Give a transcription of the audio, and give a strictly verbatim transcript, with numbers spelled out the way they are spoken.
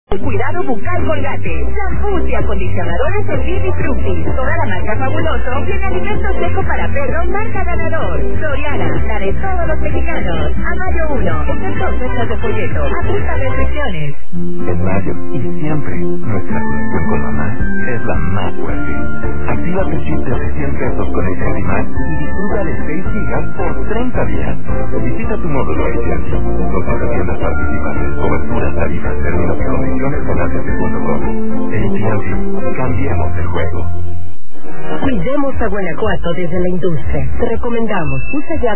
Cuidado bucal Colgate, shampoos y acondicionadores de Vivi Frutti, toda la marca Fabuloso y el alimento seco para perros marca ganador. Soriana, la de todos los mexicanos. A mayo uno, excepto cestas de folleto, aplica restricciones. En mayo y siempre, nuestra conexión con mamá es la más fuerte. Activa tu chip de cien pesos con A T and T más y disfruta de seis gigas por treinta días. Visita tu módulo A T and T. Consulta tiendas participantes, coberturas, tarifas, términos y condiciones con A T and T punto com. A T and T, cambiemos el juego. Cuidemos a Guanajuato desde la industria. Te recomendamos, usa ya